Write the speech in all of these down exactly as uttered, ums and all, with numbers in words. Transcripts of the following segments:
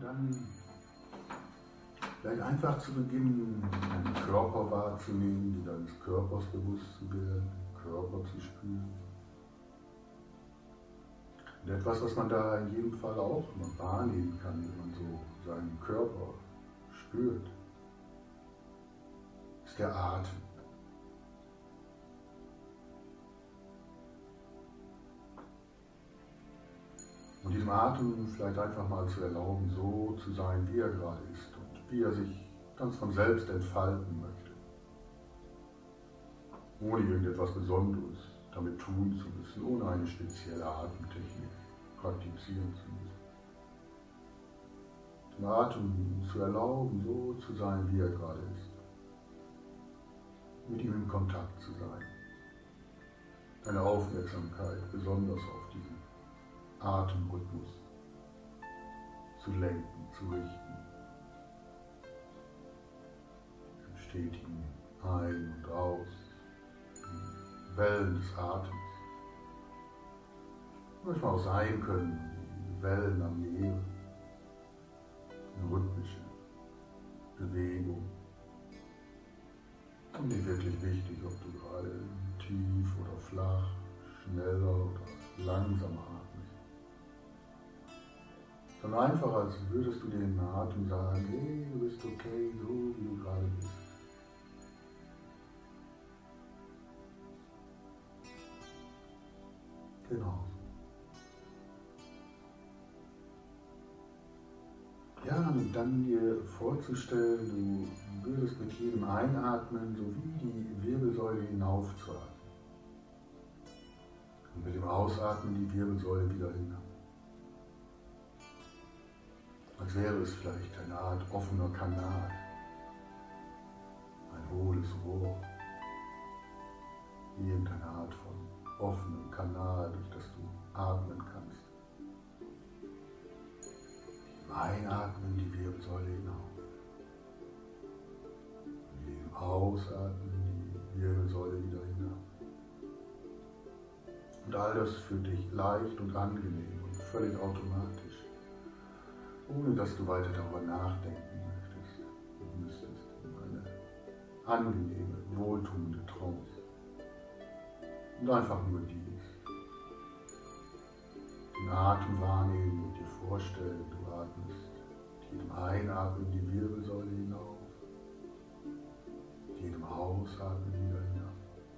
dann vielleicht einfach zu beginnen, deinen Körper wahrzunehmen, dir deines Körpers bewusst zu werden, den Körper zu spüren. Und etwas, was man da in jedem Fall auch immer wahrnehmen kann, wenn man so seinen Körper spürt, ist der Atem. Und diesem Atem vielleicht einfach mal zu erlauben, so zu sein, wie er gerade ist und wie er sich ganz von selbst entfalten möchte. Ohne irgendetwas Besonderes damit tun zu müssen, ohne eine spezielle Atemtechnik praktizieren zu müssen. Dem Atem zu erlauben, so zu sein, wie er gerade ist. Mit ihm in Kontakt zu sein. Deine Aufmerksamkeit besonders auf diesen Atemrhythmus zu lenken, zu richten. Im stetigen Ein- und Aus, die Wellen des Atems. Manchmal auch sein können, die Wellen am Meer, eine rhythmische Bewegung. Und nicht wirklich wichtig, ob du gerade tief oder flach, schneller oder langsamer atmest. Sondern einfach, als würdest du dem Atem sagen, hey, du bist okay, so wie du gerade bist. Genau. Ja, und dann dir vorzustellen, du würdest mit jedem Einatmen so wie die Wirbelsäule hinaufzuatmen. Und mit dem Ausatmen die Wirbelsäule wieder hinab. Als wäre es vielleicht eine Art offener Kanal, ein hohles Rohr, irgendeine Art von offenem Kanal, durch das du atmen kannst. Im Einatmen die Wirbelsäule hinauf, mit dem Ausatmen die Wirbelsäule wieder hinab. Und all das für dich leicht und angenehm und völlig automatisch. Ohne dass du weiter darüber nachdenken möchtest, müsstest, in eine angenehme, wohltuende Trance. Und einfach nur dies. Den Atem wahrnehmen und dir vorstellen, du atmest mit jedem Einatmen die Wirbelsäule hinauf, mit jedem Ausatmen wieder hinab.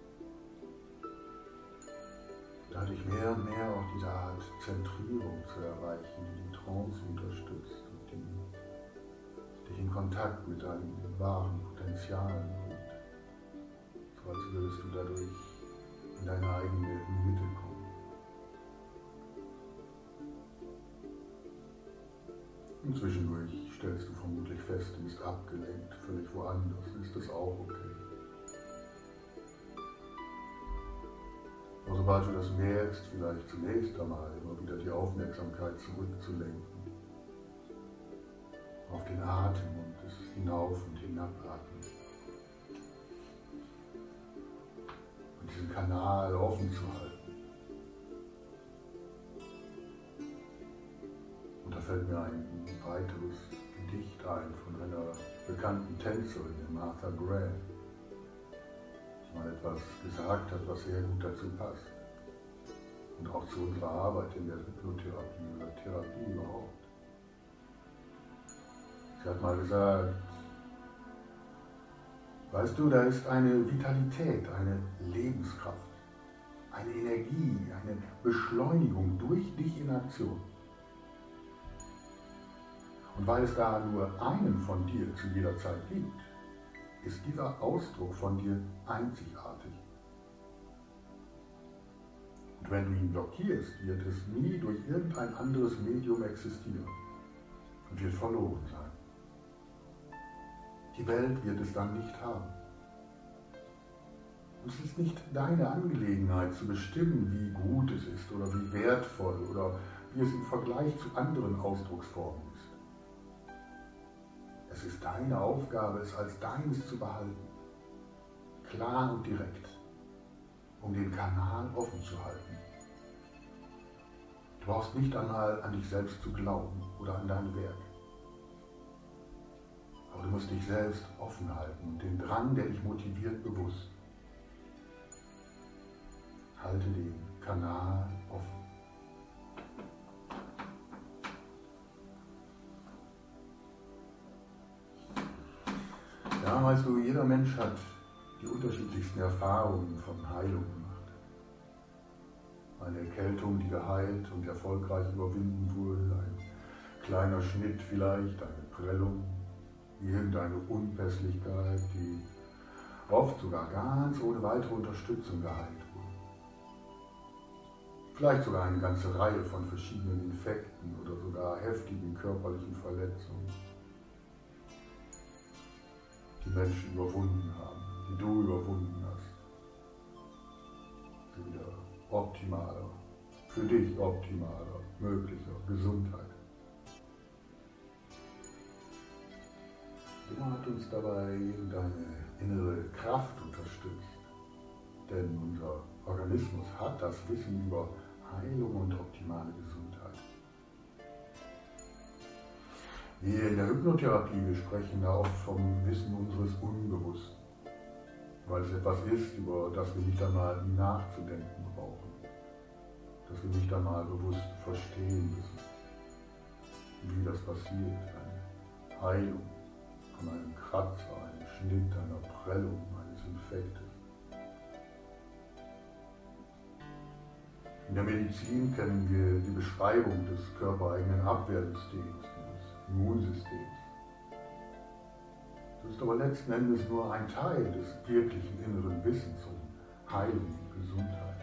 Dadurch mehr und mehr auch diese Art Zentrierung zu erreichen, die die Trance unterstützt und die dich in Kontakt mit deinen wahren Potenzialen bringt. So als würdest du dadurch in deine eigene Mitte kommen. Und zwischendurch stellst du vermutlich fest, du bist abgelenkt, völlig woanders. Ist das auch okay? Aber sobald du das merkst, vielleicht zunächst einmal immer wieder die Aufmerksamkeit zurückzulenken auf den Atem und das Hinauf- und Hinabatmen. Und diesen Kanal offen zu halten. Und da fällt mir ein weiteres Gedicht ein von einer bekannten Tänzerin, Martha Graham, die mal etwas gesagt hat, was sehr gut dazu passt. Und auch zu unserer Arbeit in der Hypnotherapie oder Therapie überhaupt. Sie hat mal gesagt, weißt du, da ist eine Vitalität, eine Lebenskraft, eine Energie, eine Beschleunigung durch dich in Aktion. Und weil es da nur einen von dir zu jeder Zeit gibt, ist dieser Ausdruck von dir einzigartig. Und wenn du ihn blockierst, wird es nie durch irgendein anderes Medium existieren und wird verloren sein. Die Welt wird es dann nicht haben. Und es ist nicht deine Angelegenheit zu bestimmen, wie gut es ist oder wie wertvoll oder wie es im Vergleich zu anderen Ausdrucksformen ist. Es ist deine Aufgabe, es als deines zu behalten. Klar und direkt, um den Kanal offen zu halten. Du brauchst nicht einmal an dich selbst zu glauben oder an dein Werk. Aber du musst dich selbst offen halten und den Drang, der dich motiviert, bewusst. Halte den Kanal offen. Ja, weißt du, jeder Mensch hat die unterschiedlichsten Erfahrungen von Heilung gemacht. Eine Erkältung, die geheilt und erfolgreich überwinden wurde, ein kleiner Schnitt vielleicht, eine Prellung, irgendeine Unpässlichkeit, die oft sogar ganz ohne weitere Unterstützung geheilt wurde. Vielleicht sogar eine ganze Reihe von verschiedenen Infekten oder sogar heftigen körperlichen Verletzungen, die Menschen überwunden haben, die du überwunden hast. Zu wieder optimaler, für dich optimaler, möglicher Gesundheit. Immer hat uns dabei irgendeine innere Kraft unterstützt, denn unser Organismus hat das Wissen über Heilung und optimale Gesundheit. Wir in der Hypnotherapie, wir sprechen da oft vom Wissen unseres Unbewussten, weil es etwas ist, über das wir nicht einmal nachzudenken brauchen, das wir nicht einmal bewusst verstehen müssen, wie das passiert, eine Heilung von einem Kratzer, einem Schnitt, einer Prellung, eines Infektes. In der Medizin kennen wir die Beschreibung des körpereigenen Abwehrsystems, des Immunsystems. Das ist aber letzten Endes nur ein Teil des wirklichen inneren Wissens um Heilung und Gesundheit.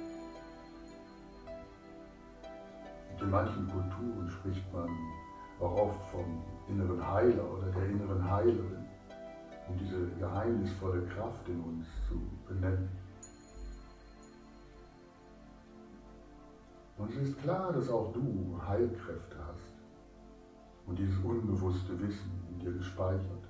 Und in manchen Kulturen spricht man auch oft vom inneren Heiler oder der inneren Heilerin, um diese geheimnisvolle Kraft in uns zu benennen. Und es ist klar, dass auch du Heilkräfte hast und dieses unbewusste Wissen in dir gespeichert.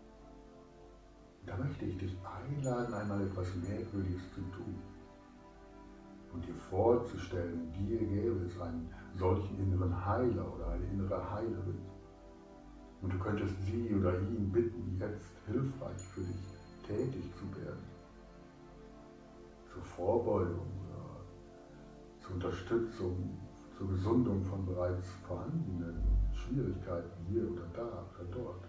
Da möchte ich dich einladen, einmal etwas Merkwürdiges zu tun und dir vorzustellen, in dir gäbe es einen solchen inneren Heiler oder eine innere Heilerin. Und du könntest sie oder ihn bitten, jetzt hilfreich für dich tätig zu werden. Zur Vorbeugung oder zur Unterstützung, zur Gesundung von bereits vorhandenen Schwierigkeiten hier oder da oder dort.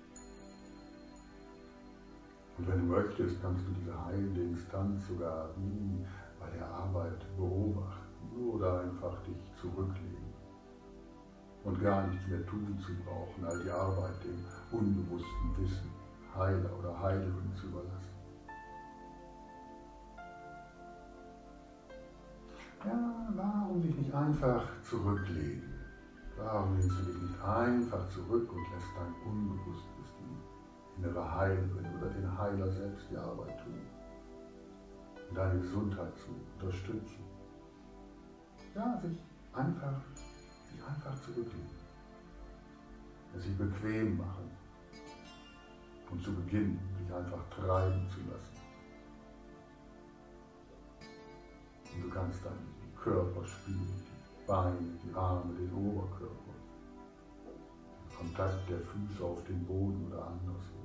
Und wenn du möchtest, kannst du diese heilende Instanz sogar wie bei der Arbeit beobachten oder einfach dich zurücklegen und gar nichts mehr tun zu brauchen, all die Arbeit dem unbewussten Wissen, Heiler oder Heilerin zu überlassen. Ja, warum sich nicht einfach zurücklegen? Warum lehnst du dich nicht einfach zurück und lässt dein Unbewusstes, die innere Heilerin oder den Heiler selbst die Arbeit tun, um deine Gesundheit zu unterstützen? Ja, sich einfach, sich einfach zurücklegen, es sich bequem machen und zu beginnen, sich einfach treiben zu lassen. Und du kannst deinen Körper spüren, die Beine, die Arme, den Oberkörper, den Kontakt der Füße auf den Boden oder anderswo.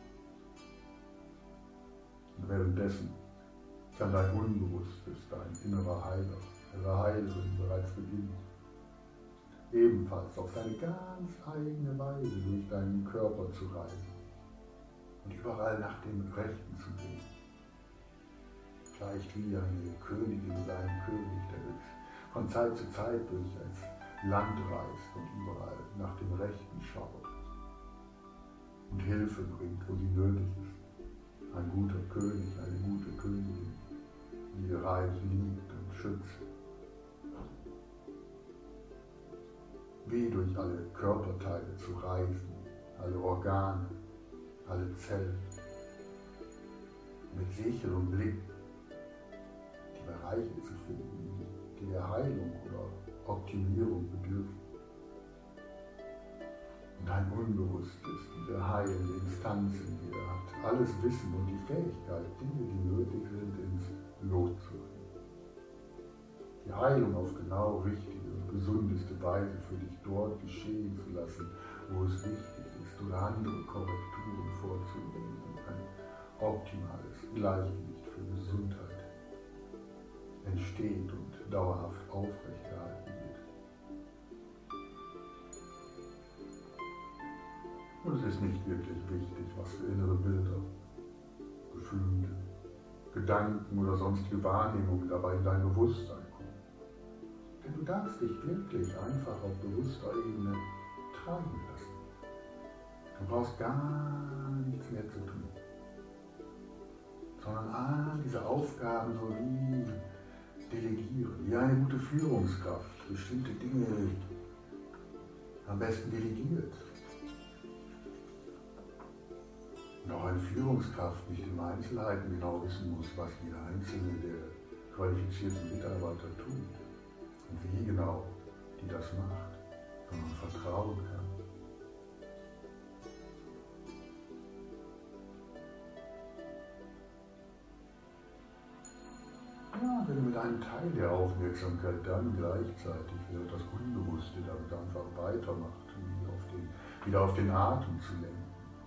Und währenddessen kann dein Unbewusstes, dein innerer Heiler, innere Heilerin bereits beginnen, ebenfalls auf seine ganz eigene Weise durch deinen Körper zu reisen und überall nach dem Rechten zu gehen. Vielleicht wie eine Königin oder ein König, der von Zeit zu Zeit durch das Land reist und überall nach dem Rechten schaut und Hilfe bringt, wo sie nötig ist. Ein guter König, eine gute Königin, die ihr Reich liebt und schützt. Wie durch alle Körperteile zu reisen, alle Organe, alle Zellen, mit sicherem Blick die Bereiche zu finden, die der Heilung oder Optimierung bedürfen. Und dein Unbewusstes, diese heilende Instanz in dir hat alles Wissen und die Fähigkeit, Dinge, die nötig sind, ins Lot zu bringen. Die Heilung auf genau richtige und gesundeste Weise für dich dort geschehen zu lassen, wo es wichtig ist, oder andere Korrekturen vorzunehmen, und ein optimales Gleichgewicht für Gesundheit entsteht und dauerhaft aufrechterhalten wird. Und es ist nicht wirklich wichtig, was für innere Bilder, Gefühle, Gedanken oder sonstige Wahrnehmungen dabei in dein Bewusstsein kommen. Denn du darfst dich wirklich einfach auf bewusster Ebene treiben lassen. Du brauchst gar nichts mehr zu tun, sondern all diese Aufgaben so wie delegieren, wie eine gute Führungskraft bestimmte Dinge am besten delegiert. Und auch eine Führungskraft nicht in Einzelheiten genau wissen muss, was jeder einzelne der qualifizierten Mitarbeiter tut und wie genau die das macht, sondern vertrauen kann. Ja, wenn du mit einem Teil der Aufmerksamkeit dann gleichzeitig wieder das Unbewusste damit einfach weitermacht, wieder auf den, wieder auf den Atem zu lenken.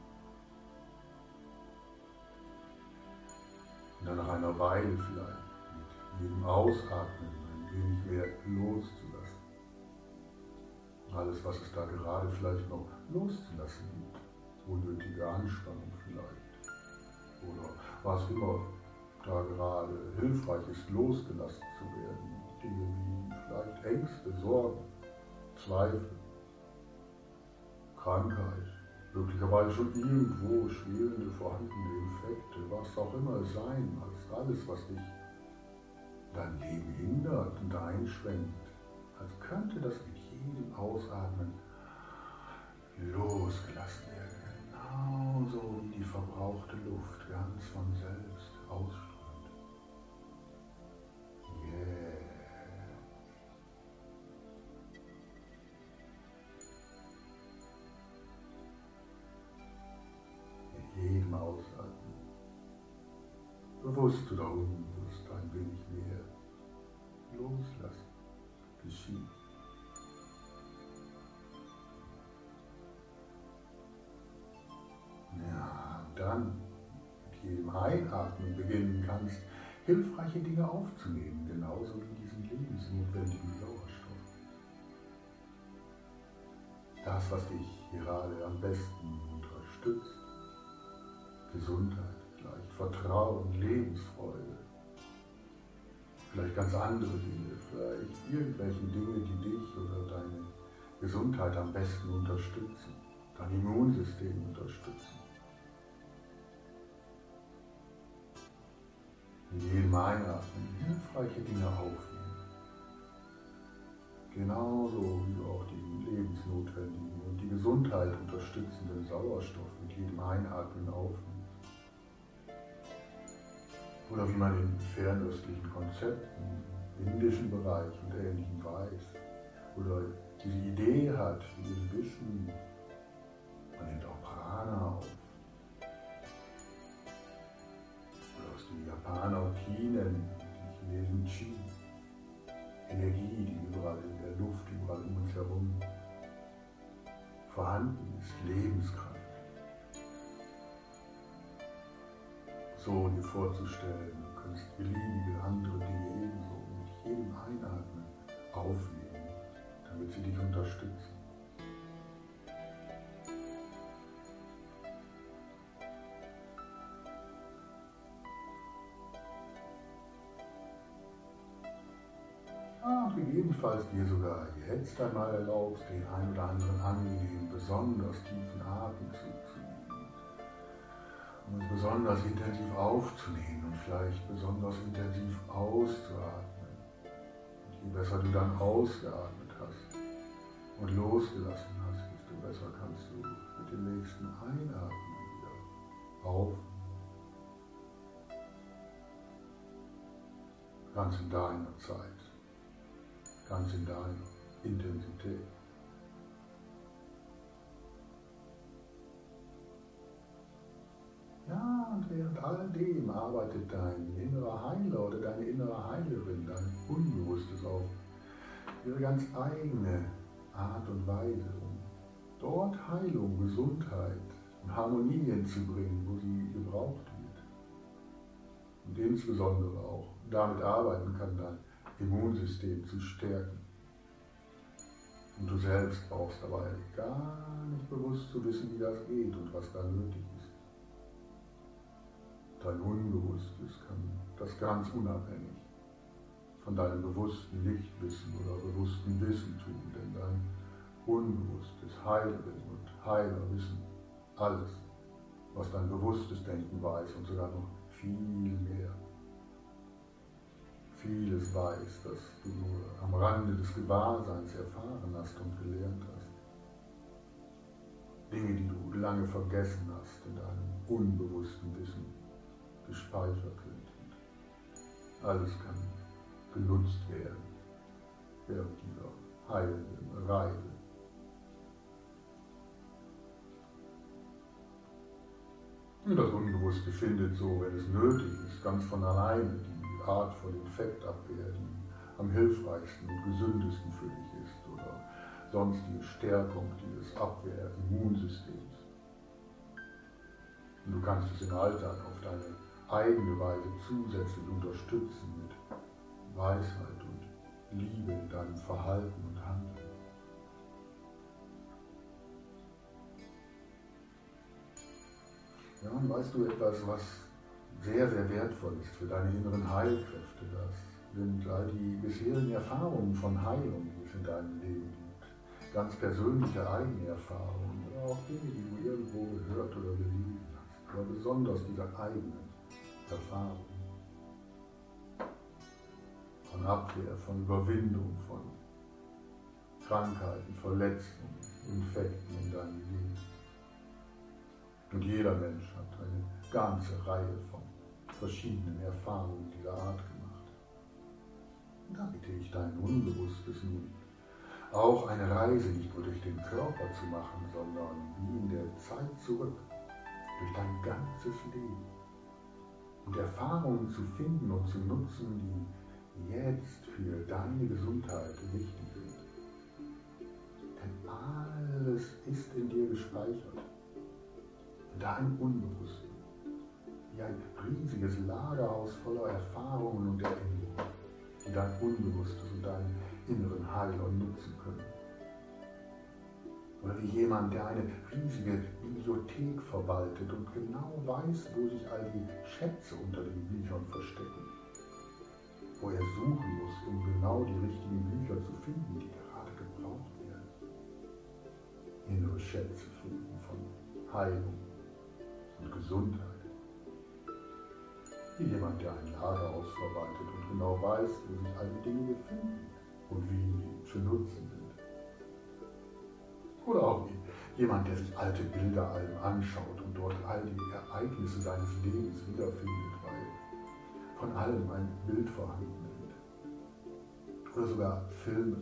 Und dann nach einer Weile vielleicht mit jedem Ausatmen ein wenig mehr loszulassen. Alles, was es da gerade vielleicht noch loszulassen gibt. Unnötige Anspannung vielleicht. Oder was immer da gerade hilfreich ist, losgelassen zu werden. Dinge wie vielleicht Ängste, Sorgen, Zweifel, Krankheit, möglicherweise schon irgendwo schwelende vorhandene Infekte, was auch immer es sein mag, alles, was dich dein Leben hindert und einschränkt, als könnte das mit jedem Ausatmen losgelassen werden, genauso wie die verbrauchte Luft ganz von selbst ausströmt. Yeah. Mit jedem Ausatmen, bewusst oder unbewusst, ein wenig mehr loslassen, geschieht. Ja, und dann mit jedem Einatmen beginnen kannst, hilfreiche Dinge aufzunehmen, genauso wie diesen lebensnotwendigen Sauerstoff. Das, was dich gerade am besten unterstützt. Gesundheit, vielleicht Vertrauen, Lebensfreude. Vielleicht ganz andere Dinge, vielleicht irgendwelche Dinge, die dich oder deine Gesundheit am besten unterstützen, dein Immunsystem unterstützen. In jedem Einatmen hilfreiche Dinge aufnehmen. Genauso wie du auch den lebensnotwendigen und die Gesundheit unterstützenden Sauerstoff mit jedem Einatmen aufnimmst. Oder wie man in fernöstlichen Konzepten, im indischen Bereich und Ähnlichem weiß. Oder diese Idee hat, wie diese Wischen, man nimmt auch Prana auf. Oder was die Japaner Ki nennen, die Chinesen Qi. Energie, die überall in der Luft, überall um uns herum vorhanden ist, Lebenskraft. So dir vorzustellen, du kannst beliebige andere Dinge ebenso mit jedem Einatmen aufnehmen, damit sie dich unterstützen. Ah, und gegebenenfalls dir sogar jetzt einmal erlaubst, den ein oder anderen angenehmen, besonders tiefen Atemzug zu nehmen. Um es besonders intensiv aufzunehmen und vielleicht besonders intensiv auszuatmen. Und je besser du dann ausgeatmet hast und losgelassen hast, desto besser kannst du mit dem nächsten Einatmen wieder aufnehmen. Ganz in deiner Zeit, ganz in deiner Intensität. Ja, und während all dem arbeitet dein innerer Heiler oder deine innere Heilerin, dein Unbewusstes auf ihre ganz eigene Art und Weise, um dort Heilung, Gesundheit und Harmonie hinzubringen, wo sie gebraucht wird. Und insbesondere auch damit arbeiten kann, dein Immunsystem zu stärken. Und du selbst brauchst dabei gar nicht bewusst zu wissen, wie das geht und was da nötig ist. Dein Unbewusstes kann das ganz unabhängig von deinem bewussten Lichtwissen oder bewussten Wissen tun, denn dein Unbewusstes Heilerin und Heiler wissen alles, was dein bewusstes Denken weiß und sogar noch viel mehr. Vieles weiß, das du nur am Rande des Gewahrseins erfahren hast und gelernt hast. Dinge, die du lange vergessen hast, in deinem unbewussten Wissen gespeichert sind. Alles kann genutzt werden während dieser heilenden Reise. Und das Unbewusste findet so, wenn es nötig ist, ganz von alleine die Art von Infektabwehr, die am hilfreichsten und gesündesten für dich ist, oder sonstige Stärkung dieses Abwehr-Immunsystems. Und du kannst es im Alltag auf deine eigene Weise zusätzlich unterstützen mit Weisheit und Liebe in deinem Verhalten und Handeln. Ja, und weißt du etwas, was sehr, sehr wertvoll ist für deine inneren Heilkräfte? Das sind all die bisherigen Erfahrungen von Heilung, die es in deinem Leben gibt. Ganz persönliche eigene Erfahrungen oder auch Dinge, die du irgendwo gehört oder gelesen hast. Aber besonders diese eigenen Erfahrungen. Von Abwehr, von Überwindung, von Krankheiten, Verletzungen, Infekten in deinem Leben. Und jeder Mensch hat eine ganze Reihe von verschiedenen Erfahrungen dieser Art gemacht. Und da bitte ich dein Unbewusstes nun, auch eine Reise nicht nur durch den Körper zu machen, sondern wie in der Zeit zurück, durch dein ganzes Leben. Und Erfahrungen zu finden und zu nutzen, die jetzt für deine Gesundheit wichtig sind. Denn alles ist in dir gespeichert. Dein Unbewussten, wie ein riesiges Lagerhaus voller Erfahrungen und Erinnerungen, die dein Unbewusstes und deinen inneren Heiler nutzen können. Oder wie jemand, der eine riesige Bibliothek verwaltet und genau weiß, wo sich all die Schätze unter den Büchern verstecken. Wo er suchen muss, um genau die richtigen Bücher zu finden, die gerade gebraucht werden. Innere Schätze finden von Heilung und Gesundheit. Wie jemand, der ein Lagerhaus verwaltet und genau weiß, wo sich all die Dinge befinden und wie sie zu nutzen sind. Oder auch wie jemand, der sich alte Bilderalben anschaut und dort all die Ereignisse seines Lebens wiederfindet, weil von allem ein Bild vorhanden ist. Oder sogar Filme.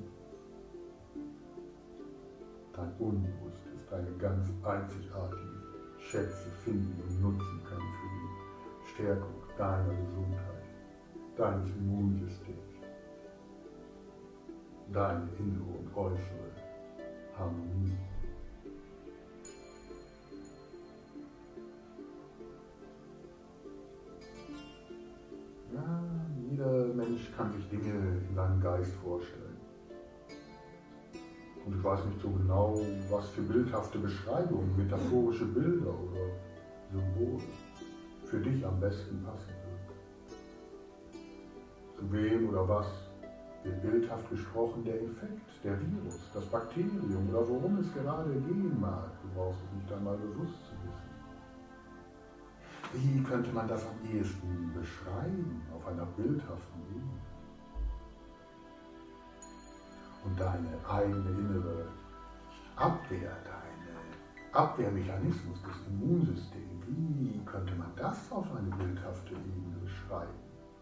Dein Unbewusstes, deine ganz einzigartigen Schätze finden und nutzen kann für die Stärkung deiner Gesundheit, deines Immunsystems, deine innere und äußere Harmonie. Ja, jeder Mensch kann sich Dinge in seinem Geist vorstellen. Und ich weiß nicht so genau, was für bildhafte Beschreibungen, metaphorische Bilder oder Symbole für dich am besten passen würden. Zu wem oder was wird bildhaft gesprochen der Infekt, der Virus, das Bakterium oder worum es gerade gehen mag. Du brauchst es nicht einmal bewusst zu wissen. Wie könnte man das am ehesten beschreiben auf einer bildhaften Ebene? Und deine eigene innere Abwehr, deine Abwehrmechanismus des Immunsystems, wie könnte man das auf eine bildhafte Ebene beschreiben?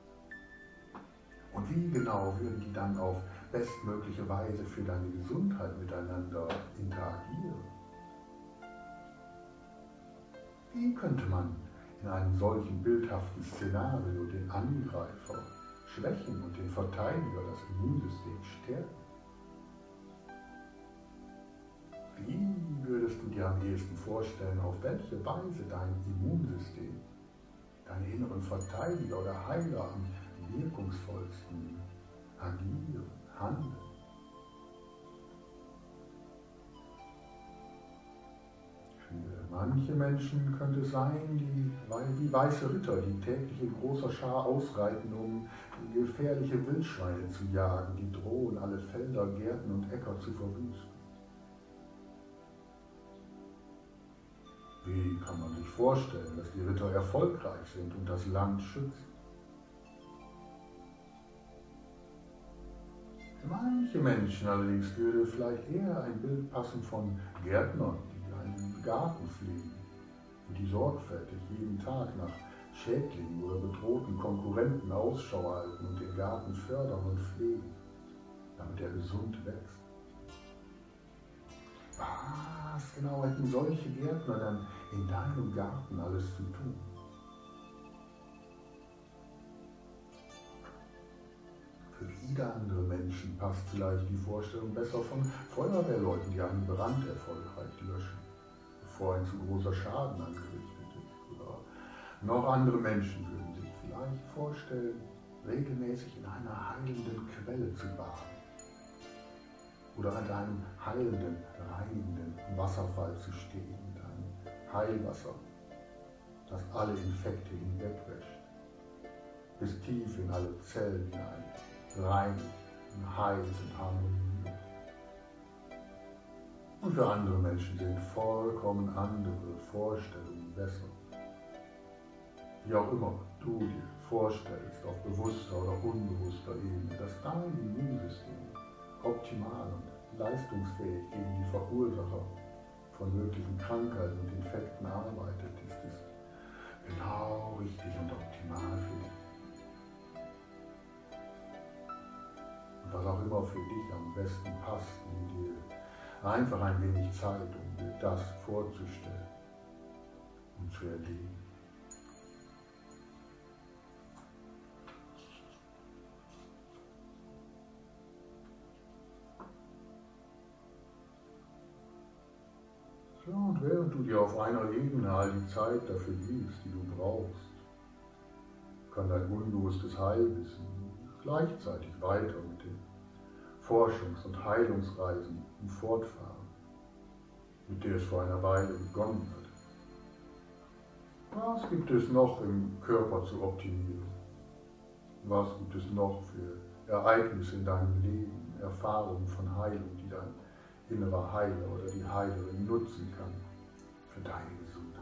Und wie genau würden die dann auf bestmögliche Weise für deine Gesundheit miteinander interagieren? Wie könnte man in einem solchen bildhaften Szenario den Angreifer schwächen und den Verteidiger, das Immunsystem stärken? Wie dir am ehesten vorstellen, auf welche Weise dein Immunsystem, deine inneren Verteidiger oder Heiler am wirkungsvollsten agieren, handeln. Für manche Menschen könnte es sein, die, weil die weiße Ritter, die täglich in großer Schar ausreiten, um gefährliche Wildschweine zu jagen, die drohen, alle Felder, Gärten und Äcker zu verwüsten. Wie kann man sich vorstellen, dass die Ritter erfolgreich sind und das Land schützen? Für manche Menschen allerdings würde vielleicht eher ein Bild passen von Gärtnern, die einen Garten pflegen und die sorgfältig jeden Tag nach Schädlingen oder bedrohten Konkurrenten Ausschau halten und den Garten fördern und pflegen, damit er gesund wächst. Was genau hätten solche Gärtner dann in deinem Garten alles zu tun? Für viele andere Menschen passt vielleicht die Vorstellung besser von Feuerwehrleuten, die einen Brand erfolgreich löschen, bevor ein zu großer Schaden angerichtet ist. Oder noch andere Menschen würden sich vielleicht vorstellen, regelmäßig in einer heilenden Quelle zu baden. Oder an einem heilenden, reinigenden Wasserfall zu stehen, mit einem Heilwasser, das alle Infekte hinwegwäscht, bis tief in alle Zellen hinein, reinigt und heilt und harmoniert. Und für andere Menschen sind vollkommen andere Vorstellungen besser. Wie auch immer du dir vorstellst, auf bewusster oder unbewusster Ebene, dass dein Immunsystem optimal und leistungsfähig gegen die Verursacher von möglichen Krankheiten und Infekten arbeitet, ist es genau richtig und optimal für dich. Und was auch immer für dich am besten passt, nimm dir einfach ein wenig Zeit, um dir das vorzustellen und zu erleben. Ja, und während du dir auf einer Ebene all die Zeit dafür gibst, die du brauchst, kann dein unbewusstes Heilwissen gleichzeitig weiter mit den Forschungs- und Heilungsreisen fortfahren, mit der es vor einer Weile begonnen hat. Was gibt es noch im Körper zu optimieren? Was gibt es noch für Ereignisse in deinem Leben, Erfahrungen von Heilung, die dein innerer Heiler oder die Heilerin nutzen kann für deine Gesundheit?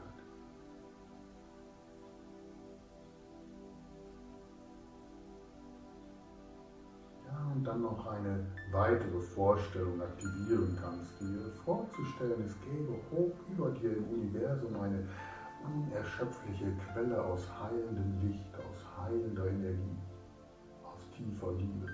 Ja, und dann noch eine weitere Vorstellung aktivieren kannst, dir vorzustellen, es gäbe hoch über dir im Universum eine unerschöpfliche Quelle aus heilendem Licht, aus heilender Energie, aus tiefer Liebe.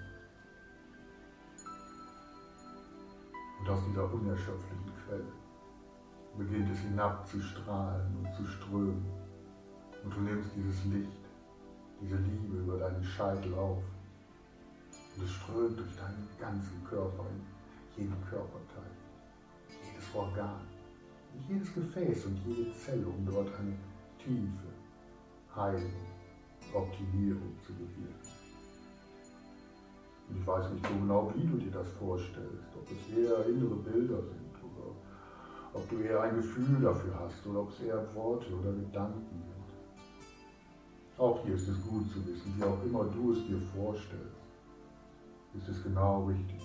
Und aus dieser unerschöpflichen Quelle beginnt es hinabzustrahlen und zu strömen. Und du nimmst dieses Licht, diese Liebe über deinen Scheitel auf. Und es strömt durch deinen ganzen Körper, in jeden Körperteil, jedes Organ, in jedes Gefäß und jede Zelle, um dort eine tiefe Heilung, Optimierung zu bewirken. Und ich weiß nicht so genau, wie du dir das vorstellst, ob es eher innere Bilder sind oder ob du eher ein Gefühl dafür hast oder ob es eher Worte oder Gedanken sind. Auch hier ist es gut zu wissen, wie auch immer du es dir vorstellst, ist es genau richtig.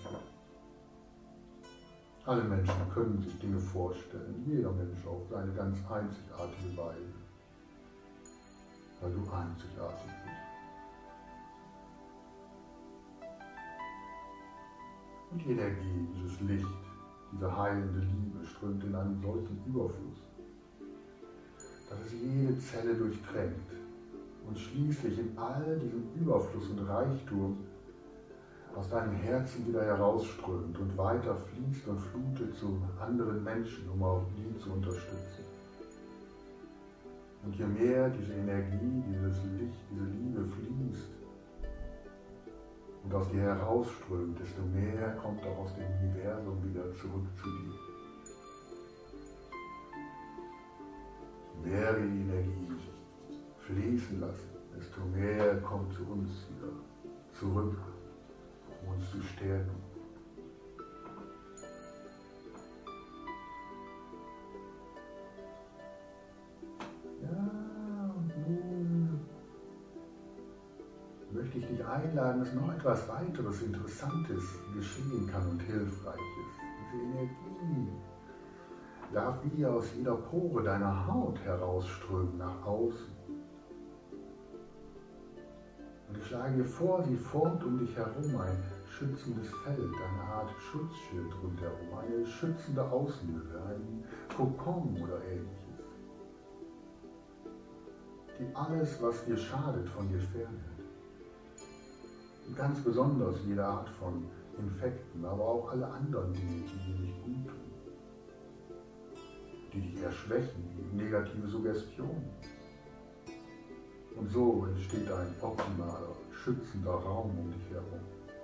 Alle Menschen können sich Dinge vorstellen, jeder Mensch auf seine ganz einzigartige Weise, weil du einzigartig bist. Und die Energie, dieses Licht, diese heilende Liebe strömt in einem solchen Überfluss, dass es jede Zelle durchdrängt und schließlich in all diesem Überfluss und Reichtum aus deinem Herzen wieder herausströmt und weiter fließt und flutet zu anderen Menschen, um auch die zu unterstützen. Und je mehr diese Energie, dieses Licht, diese Liebe fließt und aus dir herausströmt, desto mehr kommt auch aus dem Universum wieder zurück zu dir. mehr wir die Energie fließen lassen, desto mehr kommt zu uns wieder zurück, um uns zu stärken. Ja, und nun möchte ich dich einladen, dass noch etwas weiteres Interessantes geschehen kann und hilfreich ist. Diese Energie darf wie aus jeder Pore deiner Haut herausströmen nach außen. Und ich schlage dir vor, sie formt um dich herum ein schützendes Feld, eine Art Schutzschild rundherum, eine schützende Außenhülle, ein Kokon oder ähnliches, die alles, was dir schadet, von dir fernhält. Und ganz besonders jede Art von Infekten, aber auch alle anderen Dinge, die dir nicht gut tun, die dich eher schwächen, wie negative Suggestionen. Und so entsteht ein optimaler, schützender Raum um dich herum.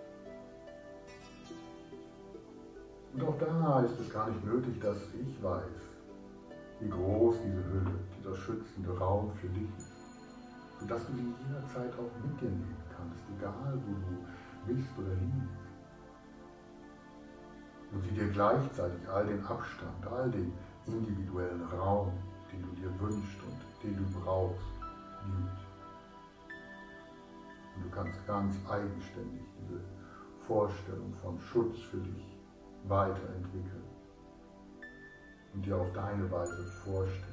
Und auch da ist es gar nicht nötig, dass ich weiß, wie groß diese Hülle, dieser schützende Raum für dich ist, sodass du sie jederzeit auch mit dir nehmen kannst, egal wo du bist oder liegst. Und sie dir gleichzeitig all den Abstand, all den individuellen Raum, den du dir wünschst und den du brauchst, gibt. Und du kannst ganz eigenständig diese Vorstellung von Schutz für dich weiterentwickeln und dir auf deine Weise vorstellen.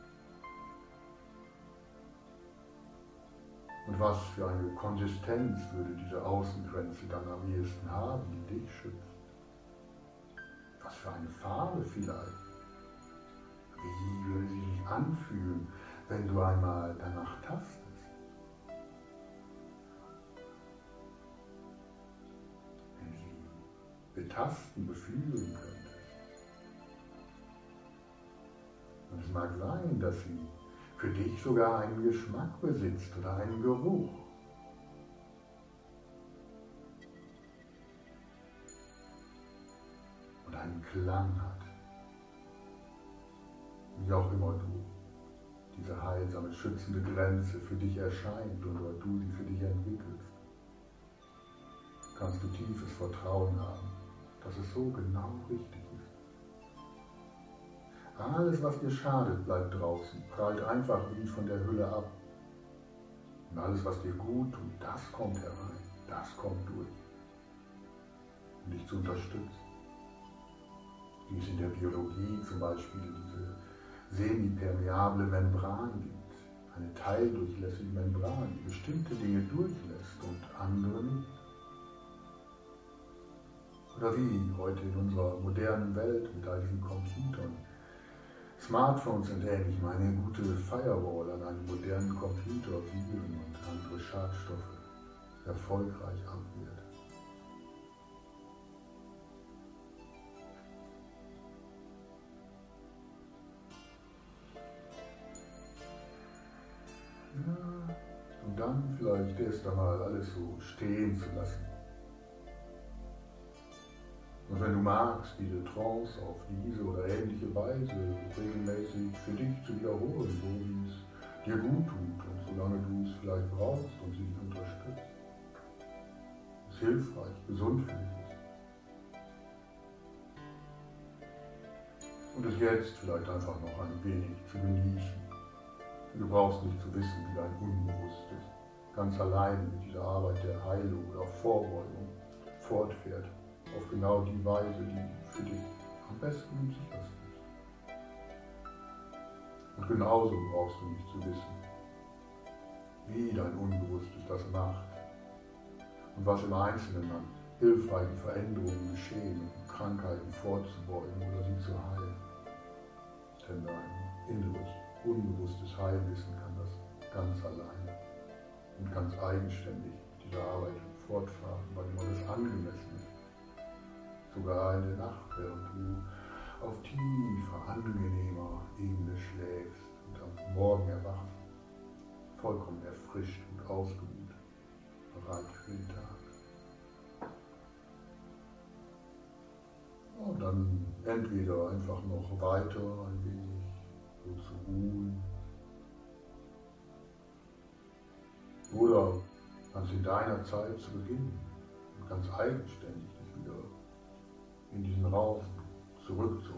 Und was für eine Konsistenz würde diese Außengrenze dann am ehesten haben, die dich schützt? Was für eine Farbe vielleicht? Wie würde sie sich anfühlen, wenn du einmal danach tastest? Wenn sie betasten, befühlen könntest. Und es mag sein, dass sie für dich sogar einen Geschmack besitzt oder einen Geruch. Und einen Klang hat. Wie auch immer du diese heilsame, schützende Grenze für dich erscheint oder du sie für dich entwickelst, kannst du tiefes Vertrauen haben, dass es so genau richtig ist. Alles, was dir schadet, bleibt draußen, prallt einfach wie von der Hülle ab. Und alles, was dir gut tut, das kommt herein, das kommt durch, um dich zu unterstützen. Wie es in der Biologie zum Beispiel diese semipermeable Membran gibt, eine teildurchlässige Membran, die bestimmte Dinge durchlässt und andere nicht. Oder wie heute in unserer modernen Welt mit all diesen Computern, Smartphones und ähnlichem eine gute Firewall an einem modernen Computer Viren und andere Schadstoffe erfolgreich abwehrt. Ja, und dann vielleicht erst einmal alles so stehen zu lassen. Und wenn du magst, diese Trance auf diese oder ähnliche Weise regelmäßig für dich zu wiederholen, so wie es dir gut tut und solange du es vielleicht brauchst und sie dich unterstützt, ist hilfreich, gesund für dich ist. Und es jetzt vielleicht einfach noch ein wenig zu genießen. Du brauchst nicht zu wissen, wie dein Unbewusstes ganz allein mit dieser Arbeit der Heilung oder Vorbeugung fortfährt. Auf genau die Weise, die für dich am besten und sichersten ist. Und genauso brauchst du nicht zu wissen, wie dein Unbewusstes das macht und was im Einzelnen an hilfreichen Veränderungen geschehen, um Krankheiten vorzubeugen oder sie zu heilen. Denn dein inneres, unbewusstes Heilwissen kann das ganz allein und ganz eigenständig diese Arbeit fortfahren, weil immer das angemessen ist. Sogar in der Nacht, während du auf tiefer, angenehmer Ebene schläfst und am Morgen erwachst, vollkommen erfrischt und ausgeruht, bereit für den Tag. Und dann entweder einfach noch weiter ein wenig so zu ruhen, Oder ganz in deiner Zeit zu Beginn und ganz eigenständig dich wieder in diesen Raum zurückzuholen.